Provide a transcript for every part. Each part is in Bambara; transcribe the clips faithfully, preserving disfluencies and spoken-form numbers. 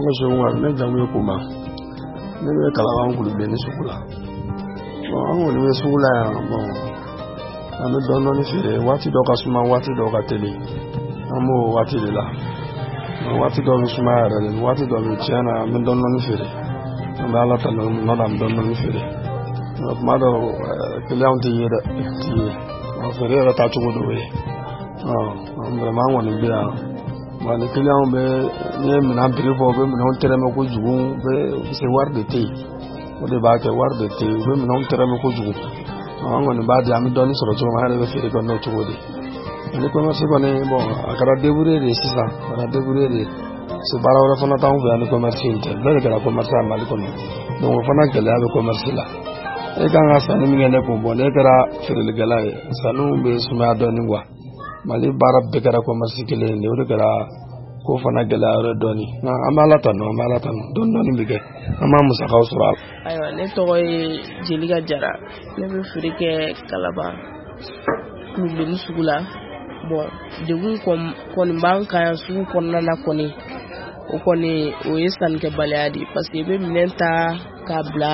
Mashuwa ne jamu kuma ne kala ngulu be ni sukula bon ngulu be sukula bon ame dono ni fere wati doka suma wati doka tele amo wati de la wati do suma ara le wati do chiana ame dono ni fere ame ala ta no no dam dono ni fere ma do kilian ti yeda ti o fere ra ta chugo do we ah ame ma ngoni be a wani kilian be ni mi na biri fo be mi no tere me ko jugu be se war de te o de ba ke war de te be mi no tere me ko jugu àwọn ni ba di ami doni sọ̀rọ̀ tí wọ́n máa rẹ̀ fèrè kan náà tó wọ́dé ẹni pé wọ́n sí kan ní bọ̀ àkàrà débúré rẹ̀ sísà àkàrà débúré rẹ̀ sí bára wọ́n fọ́nà táwọn fẹ́ àní kọmẹ́rsì ìtẹ̀ bẹ́ẹ̀ gẹ̀rẹ̀ kọmẹ́rsì àmàlìkọ̀ ní wọ́n fọ́nà gẹ̀lẹ́ àbẹ̀ kọmẹ́rsì là ẹ kàn á sànú mi gẹ̀lẹ́ kò bọ̀ ní ẹ kẹ́ra fèrè gẹ̀lẹ́ yẹ sànú bẹ súnmọ́ àdọ́ni wa màlí bára bẹ kẹ́ra kọmẹ́rsì kẹlẹ́ ní o de kẹ́ra kó fọ́nà gẹ̀lẹ́ àrẹ dọ́ni amálàtànù amálàtànù dọ́ndọ́ni bẹ kẹ́ ama musakaw sọ̀rọ̀ ayiwa ne tɔgɔ ye Jeliga Jara ne bɛ feere kɛ Kalaba Kulubeni sugu la bon degun kɔni b'an kan yan sugu kɔnɔna na kɔni o kɔni o ye sannikɛbaliya de parce que i bɛ minɛn ta k'a bila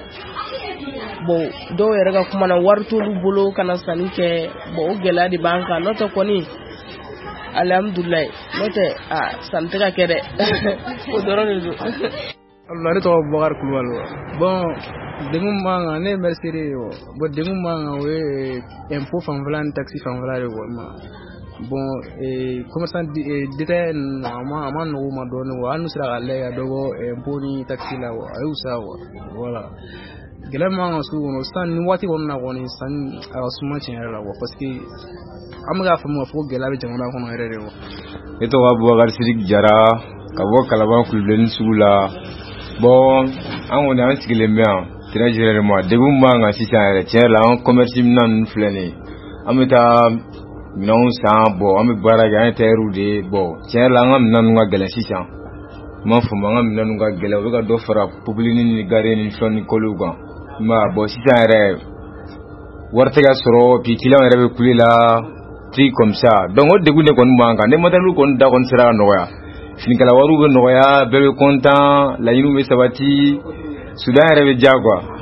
bon dɔw yɛrɛ ka kuma na wari t'olu bolo kana sanni kɛ bon o gɛlɛya de b'an kan n'o tɛ kɔni alhamdulilayi n'o tɛ a sanni tɛ ka kɛ dɛ o dɔrɔn de don. Allah to Bakar Kulubali bon dengum manga ne mercerie yo bo dengum manga we impôt fanflan taxi fanflan re ma bon e commerçant détail ma ma no ma don wa anu sira alle ya dogo impôt ni taxi la wa ayu sa wa voilà gele manga su no san ni wati wonna woni san asuma chen la wa parce que amga fa mo fo gela be jamana ko no rere wa eto wa Bakar Sidik Jara ka bo Kalaba Kulubeni sugula bon on a un sigilen bɛ yan très généralement degun b'an kan sisan yɛrɛ tiɲɛ la an commerce minɛn ninnu filɛ nin ye an bɛ taa minɛnw san bon an bɛ baara kɛ an ye tailleur de ye bon tiɲɛ la an ka minɛn ninnu ka gɛlɛn sisan n m'a faamu an ka minɛn ninnu ka gɛlɛn u bɛ ka dɔ fara popeline ni gare ni fɛn ni kɔliw kan i m'a ye bon sisan yɛrɛ wari tɛ ka sɔrɔ puis client yɛrɛ bɛ kule la truc comme ça donc o degun de kɔni b'an kan ni matériel kɔni da kɔni sera ka nɔgɔya finikala wariw bɛ nɔgɔya bɛɛ bɛ content laɲiniw bɛ sabati Sudan yɛrɛ bɛ diya quoi